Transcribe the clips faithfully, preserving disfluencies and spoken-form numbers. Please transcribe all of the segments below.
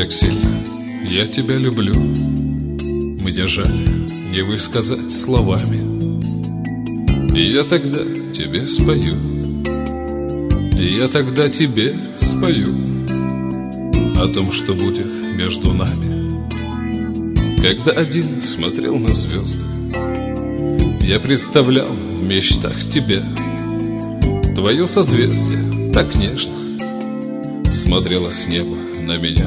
Как сильно я тебя люблю, мне жаль не высказать словами. И я тогда тебе спою, и я тогда тебе спою о том, что будет между нами. Когда один смотрел на звезды, я представлял в мечтах тебя. Твое созвездие так нежно смотрело с неба на меня.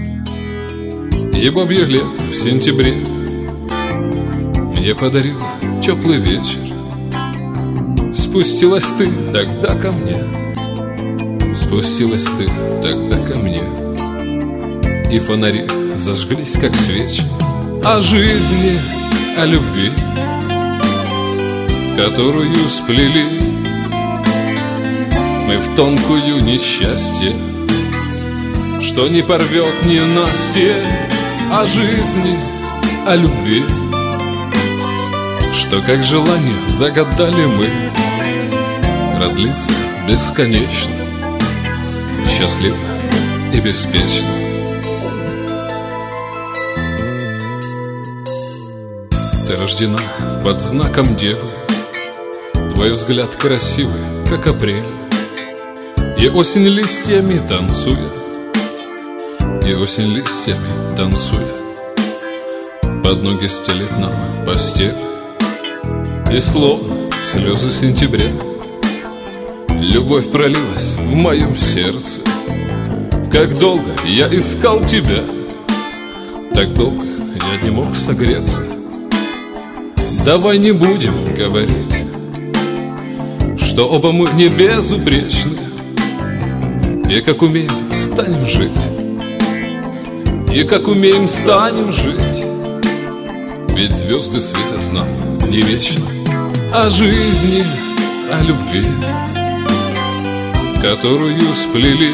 И бабье лето в сентябре мне подарило теплый вечер. Спустилась ты тогда ко мне, спустилась ты тогда ко мне, и фонари зажглись, как свечи, о жизни, о любви, которую сплели мы в тонкую несчастье, что не порвет ненастье, о жизни, о любви, что как желание загадали мы, продлится бесконечно, счастливо и беспечно. Ты рождена под знаком девы, твой взгляд красивый, как апрель, и осень листьями танцует, и осень листьями танцует, под ноги стелет нам постель, и словно слезы сентября любовь пролилась в моем сердце. Как долго я искал тебя, так долго я не мог согреться. Давай не будем говорить, что оба мы не безупречны, и как умеем станем жить, и как умеем станем жить, ведь звезды светят нам не вечно. О жизни, о любви, которую сплели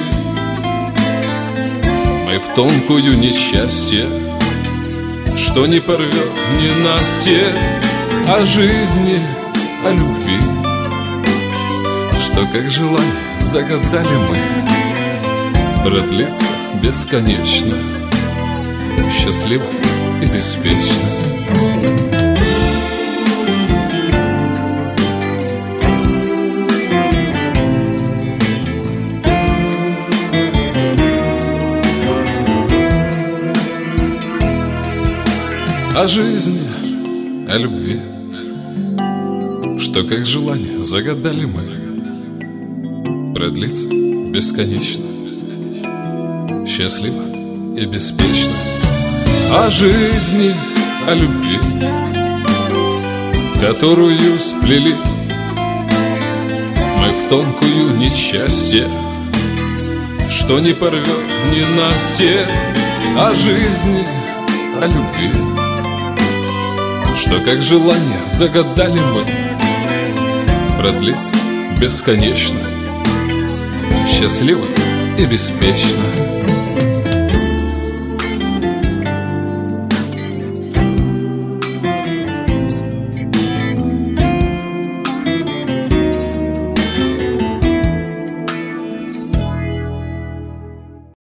мы в тонкую несчастье, что не порвет ненастье, о жизни, о любви, что как желание загадали мы, продлится бесконечно, счастливо и беспечно. О жизни, о любви, что как желание загадали мы, продлится бесконечно, счастливо и беспечно. О жизни, о любви, которую сплели мы в тонкую несчастье, что не порвет ненастье, о жизни, о любви, что как желание загадали мы, продлится бесконечно, счастливо и беспечно.